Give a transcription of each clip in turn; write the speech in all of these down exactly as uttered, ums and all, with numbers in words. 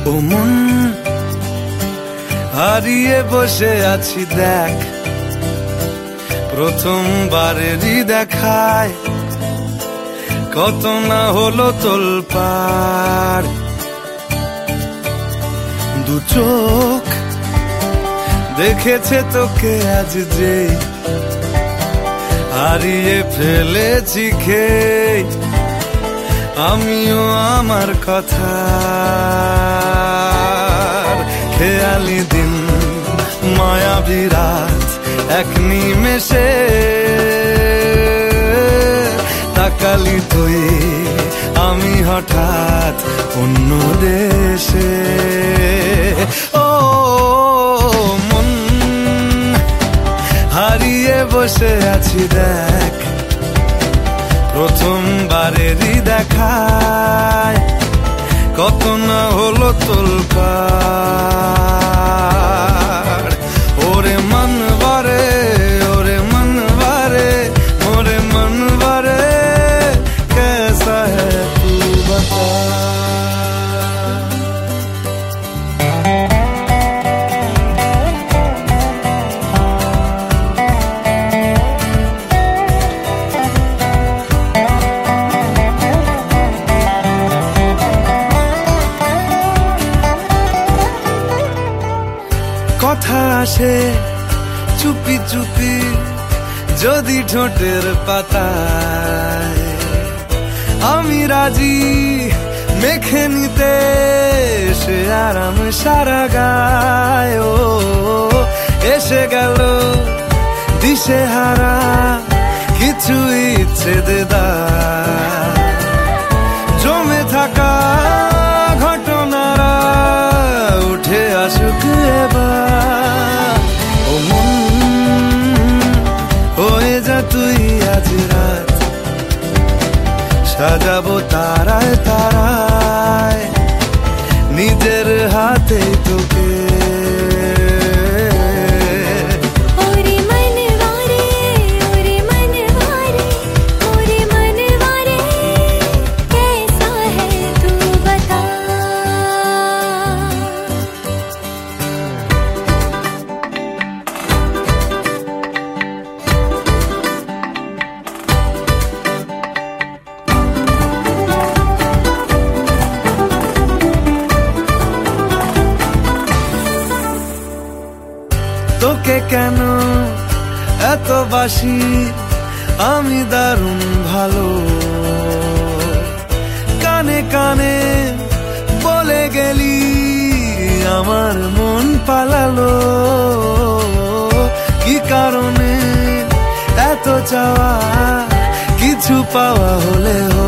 ও মন হারিয়ে বসে আছি দেখ, প্রথমবারেরই দেখায় কত না হলো তোলপাড়। দু চোখ দেখেছে তোকে আজ যে হারিয়ে ফেলেছি খেয়ে আমিও আমার কথা। খেয়ালি দিন মায়াবী রাত এক নিমেষে তাকালি তুই আমি হঠাৎ অন্য দেশে। ও মন হারিয়ে বসে আছি দেখ, প্রথমবারেরই দেখায় কত না হলো তোলপাড়। ওরে মন বারে ওরে মন বারে ওরে মন বারে कैसा है तू बता। কথা আসে চুপি চুপি যদি ঠোঁটের পাতায়, আমি রাজি মেখে নিতে সে আরাম সারা গায়। ও এসে গেল দিশে হারা কিছু ইচ্ছে দেদার, জমে থাকা ঘটনারা উঠে আসুক এবার। ও মন হয়ে যা তুই আজ রাত, সাজাবো তারায় তারায় নিজের হাতে তোকে। তোকে কেন এত বাসি আমি দারুণ ভালো, কানে কানে বলে গেলি আমার মন পালালো। কি কারণে এত চাওয়া কিছু পাওয়া হলেও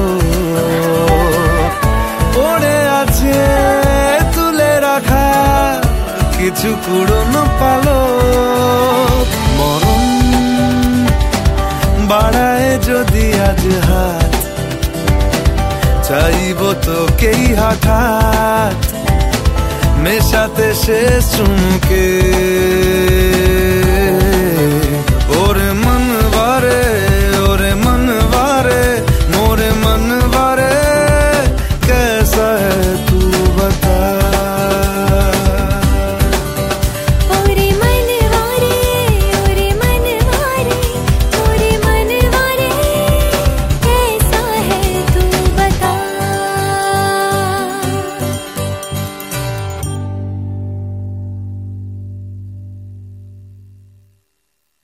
পড়ে আছে তুলে রাখা কিছু পুরনো পালো। মরণ বাড়ায় যদি আজ হাত, চাইব তোকেই হঠাৎ মেশাতে শেষ চুমকে।